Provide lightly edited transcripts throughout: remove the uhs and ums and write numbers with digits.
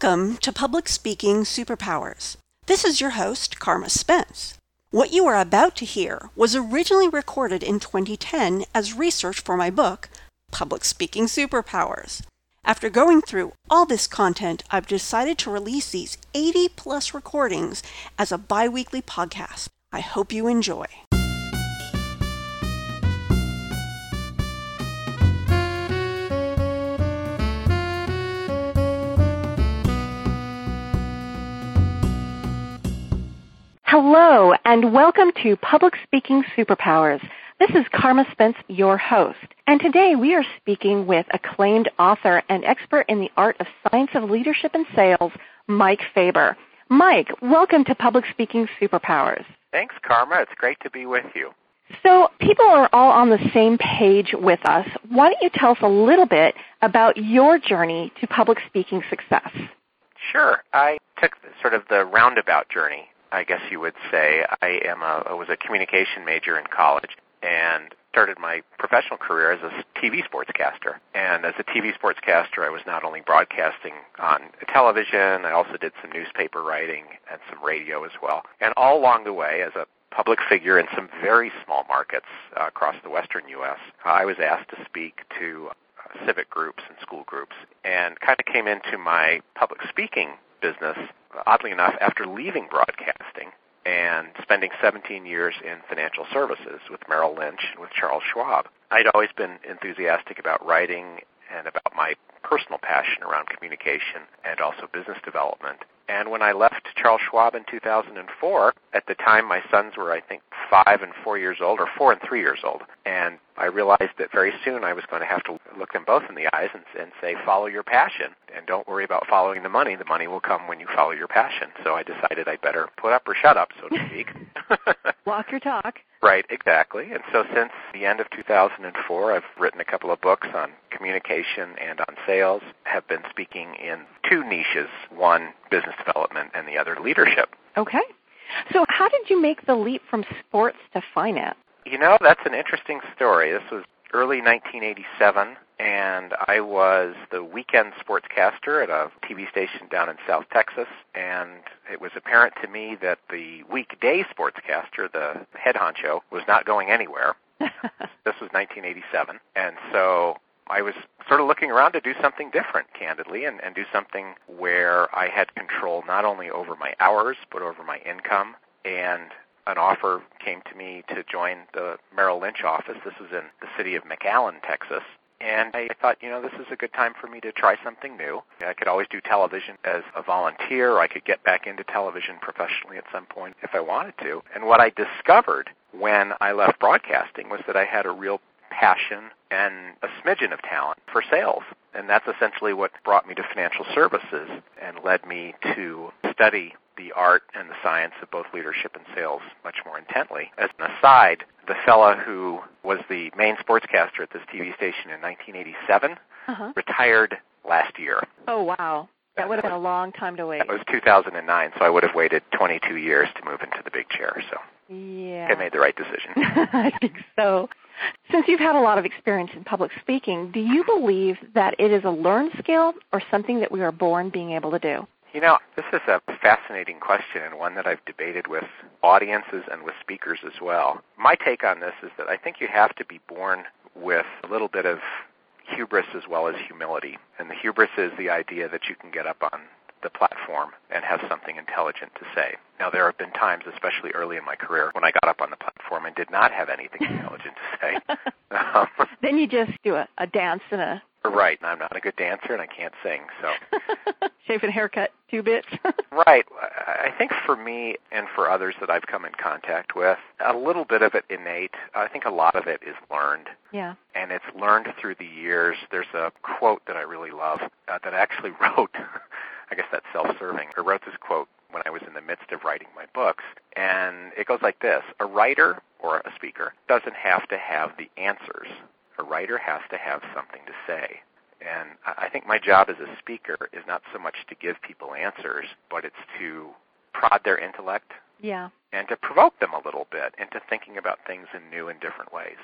Welcome to Public Speaking Superpowers. This is your host, Karma Spence. What you are about to hear was originally recorded in 2010 as research for my book, Public Speaking Superpowers. After going through all this content, I've decided to release these 80-plus recordings as a bi-weekly podcast. I hope you enjoy. Hello, and welcome to Public Speaking Superpowers. This is Karma Spence, your host, and today we are speaking with acclaimed author and expert in the art of science of leadership and sales, Mike Faber. Mike, welcome to Public Speaking Superpowers. Thanks, Karma. It's great to be with you. So people are all on the same page with us. Why don't you tell us a little bit about your journey to public speaking success? Sure. I took sort of the roundabout journey, I guess you would say. I was a communication major in college and started my professional career as a TV sportscaster. And as a TV sportscaster, I was not only broadcasting on television, I also did some newspaper writing and some radio as well. And all along the way, as a public figure in some very small markets across the western U.S., I was asked to speak to civic groups and school groups, and kind of came into my public speaking business, oddly enough, after leaving broadcasting and spending 17 years in financial services with Merrill Lynch and with Charles Schwab. I'd always been enthusiastic about writing and about my personal passion around communication and also business development. And when I left Charles Schwab in 2004, at the time my sons were, I think, 5 and 4 years old, or 4 and 3 years old. And I realized that very soon I was going to have to look them both in the eyes and say, follow your passion. And don't worry about following the money. The money will come when you follow your passion. So I decided I'd better put up or shut up, so to speak. Walk your talk. Right, exactly. And so since the end of 2004, I've written a couple of books on communication and on sales, have been speaking in 2 niches, one business development and the other leadership. Okay. So how did you make the leap from sports to finance? You know, that's an interesting story. This was early 1987, and I was the weekend sportscaster at a TV station down in South Texas, and it was apparent to me that the weekday sportscaster, the head honcho, was not going anywhere. This was 1987, and so I was sort of looking around to do something different, candidly, and do something where I had control not only over my hours, but over my income. And an offer came to me to join the Merrill Lynch office. This was in the city of McAllen, Texas. And I thought, this is a good time for me to try something new. I could always do television as a volunteer. I could get back into television professionally at some point if I wanted to. And what I discovered when I left broadcasting was that I had a real passion and a smidgen of talent for sales. And that's essentially what brought me to financial services and led me to study the art and the science of both leadership and sales much more intently. As an aside, the fella who was the main sportscaster at this TV station in 1987 retired last year. Oh, wow. That would have been a long time to wait. It was 2009, so I would have waited 22 years to move into the big chair. So yeah, I made the right decision. I think so. Since you've had a lot of experience in public speaking, do you believe that it is a learned skill or something that we are born being able to do? This is a fascinating question and one that I've debated with audiences and with speakers as well. My take on this is that I think you have to be born with a little bit of hubris as well as humility. And the hubris is the idea that you can get up on the platform and have something intelligent to say. Now, there have been times, especially early in my career, when I got up on the platform and did not have anything intelligent to say. Then you just do a dance and a... Right, and I'm not a good dancer and I can't sing, so... Shave and haircut, 2 bits. Right. I think for me and for others that I've come in contact with, a little bit of it innate. I think a lot of it is learned. Yeah. And it's learned through the years. There's a quote that I really love that I actually wrote. I guess that's self-serving. I wrote this quote when I was in the midst of writing my books, and it goes like this. A writer or a speaker doesn't have to have the answers. A writer has to have something to say. And I think my job as a speaker is not so much to give people answers, but it's to prod their intellect and to provoke them a little bit into thinking about things in new and different ways.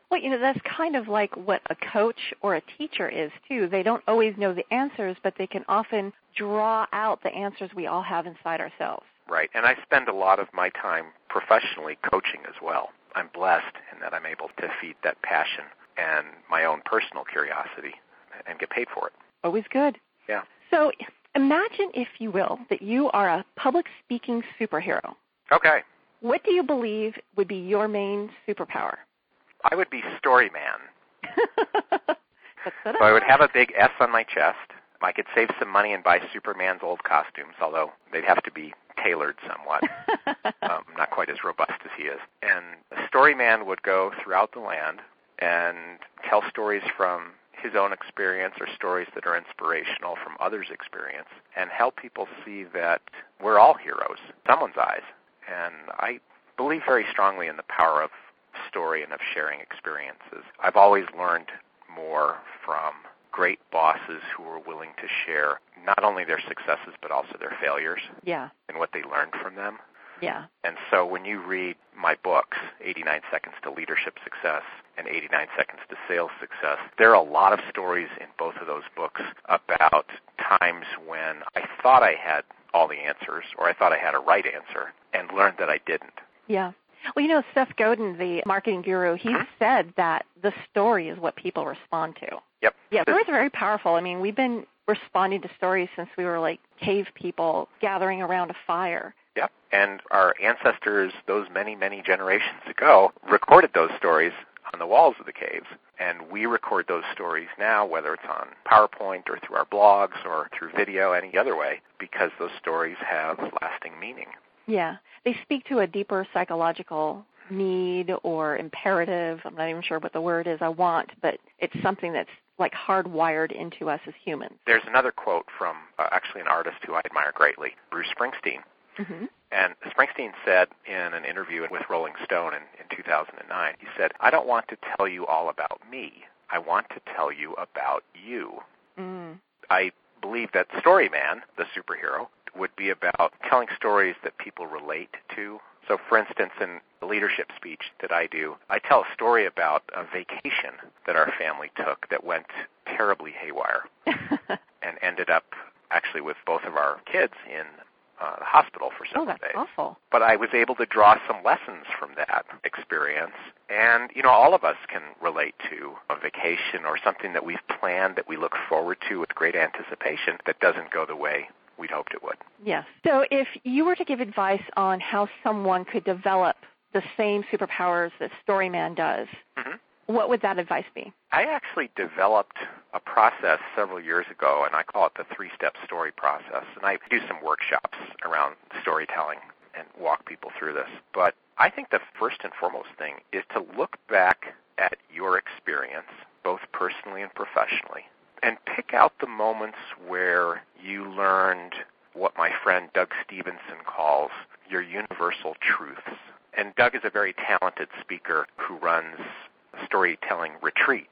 Well, that's kind of like what a coach or a teacher is, too. They don't always know the answers, but they can often draw out the answers we all have inside ourselves. Right, and I spend a lot of my time professionally coaching as well. I'm blessed in that I'm able to feed that passion and my own personal curiosity and get paid for it. Always good. Yeah. So imagine, if you will, that you are a public speaking superhero. Okay. What do you believe would be your main superpower? I would be story man. So I would have a big S on my chest. I could save some money and buy Superman's old costumes, although they'd have to be tailored somewhat. Not quite as robust as he is. And a story man would go throughout the land and tell stories from his own experience or stories that are inspirational from others' experience and help people see that we're all heroes in someone's eyes. And I believe very strongly in the power of story and of sharing experiences. I've always learned more from great bosses who were willing to share not only their successes but also their failures. Yeah. And what they learned from them. Yeah. And so when you read my books, 89 Seconds to Leadership Success and 89 Seconds to Sales Success, there are a lot of stories in both of those books about times when I thought I had all the answers or I thought I had a right answer and learned that I didn't. Yeah. Well, Seth Godin, the marketing guru, he said that the story is what people respond to. Yep. Yeah, stories are very powerful. I mean, we've been responding to stories since we were like cave people gathering around a fire. Yep. And our ancestors, those many, many generations ago, recorded those stories on the walls of the caves. And we record those stories now, whether it's on PowerPoint or through our blogs or through video, any other way, because those stories have lasting meaning. Yeah. They speak to a deeper psychological need or imperative. I'm not even sure what the word is I want, but it's something that's like hardwired into us as humans. There's another quote from actually an artist who I admire greatly, Bruce Springsteen. Mm-hmm. And Springsteen said in an interview with Rolling Stone in 2009, he said, "I don't want to tell you all about me. I want to tell you about you." Mm. I believe that Story Man, the superhero, would be about telling stories that people relate to. So, for instance, in the leadership speech that I do, I tell a story about a vacation that our family took that went terribly haywire and ended up actually with both of our kids in the hospital for several days. Oh, that's awful. But I was able to draw some lessons from that experience. And, all of us can relate to a vacation or something that we've planned that we look forward to with great anticipation that doesn't go the way we'd hoped it would. Yes. So if you were to give advice on how someone could develop the same superpowers that Storyman does, what would that advice be? I actually developed a process several years ago, and I call it the 3-step story process. And I do some workshops around storytelling and walk people through this. But I think the first and foremost thing is to look back at your experience, both personally and professionally, and pick out the moments where you learned what my friend Doug Stevenson calls your universal truths. And Doug is a very talented speaker who runs storytelling retreats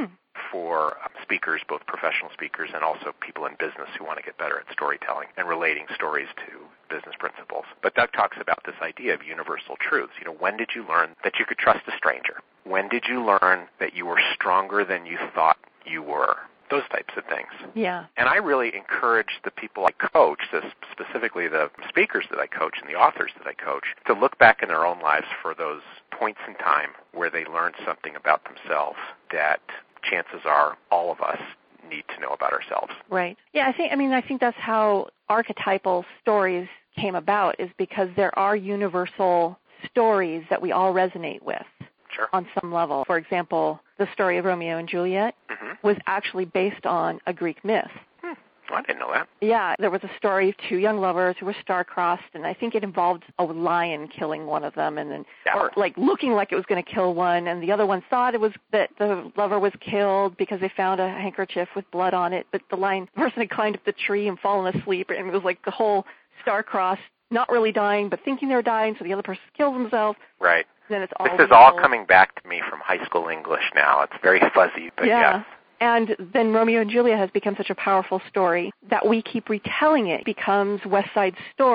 for speakers, both professional speakers and also people in business who want to get better at storytelling and relating stories to business principles. But Doug talks about this idea of universal truths. When did you learn that you could trust a stranger? When did you learn that you were stronger than you thought you were? Those types of things. Yeah. And I really encourage the people I coach, specifically the speakers that I coach and the authors that I coach, to look back in their own lives for those points in time where they learned something about themselves that chances are all of us need to know about ourselves. Right. Yeah, I think that's how archetypal stories came about, is because there are universal stories that we all resonate with. Sure. On some level. For example, the story of Romeo and Juliet was actually based on a Greek myth. Well, I didn't know that. Yeah, there was a story of two young lovers who were star-crossed, and I think it involved a lion killing one of them, and then or like looking like it was going to kill one, and the other one thought it was that the lover was killed because they found a handkerchief with blood on it, but the person had climbed up the tree and fallen asleep, and it was like the whole star-crossed, not really dying, but thinking they're dying, so the other person kills himself. Right. Then it's this is all coming back to me from high school English now. It's very fuzzy, but yes. And then Romeo and Juliet has become such a powerful story that we keep retelling it. It becomes West Side Story.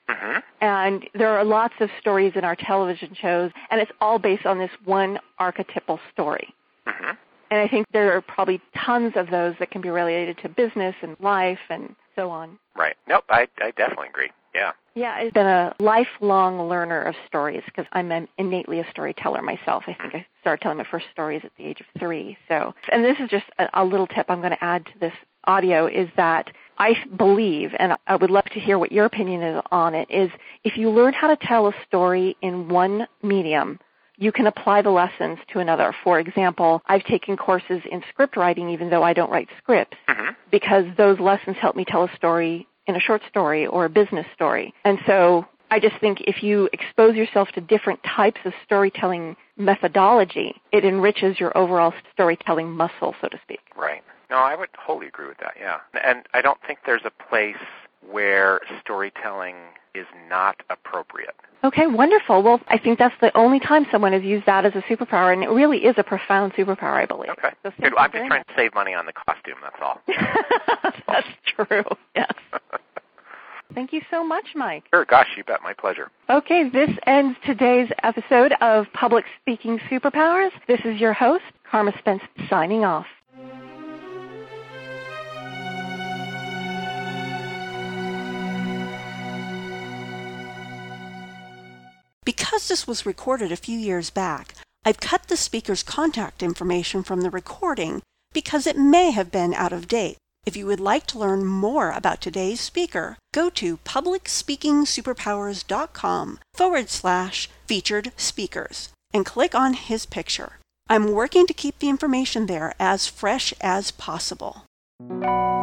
Mm-hmm. And there are lots of stories in our television shows, and it's all based on this one archetypal story. Mm-hmm. And I think there are probably tons of those that can be related to business and life and so on. Right. Nope, I definitely agree. Yeah. Yeah, I've been a lifelong learner of stories because I'm innately a storyteller myself. I think I started telling my first stories at the age of 3. So, and this is just a little tip I'm going to add to this audio is that I believe, and I would love to hear what your opinion is on it, is if you learn how to tell a story in one medium, you can apply the lessons to another. For example, I've taken courses in script writing even though I don't write scripts because those lessons help me tell a story in a short story or a business story. And so I just think if you expose yourself to different types of storytelling methodology, it enriches your overall storytelling muscle, so to speak. Right. No, I would wholly agree with that, yeah. And I don't think there's a place where storytelling is not appropriate. Okay, wonderful. Well, I think that's the only time someone has used that as a superpower, and it really is a profound superpower, I believe. Okay. So Good. I'm just trying to save money on the costume, that's all. That's true, yes. Thank you so much, Mike. Sure, gosh, you bet. My pleasure. Okay, this ends today's episode of Public Speaking Superpowers. This is your host, Karma Spence, signing off. Because this was recorded a few years back, I've cut the speaker's contact information from the recording because it may have been out of date. If you would like to learn more about today's speaker, go to publicspeakingsuperpowers.com/featured speakers and click on his picture. I'm working to keep the information there as fresh as possible.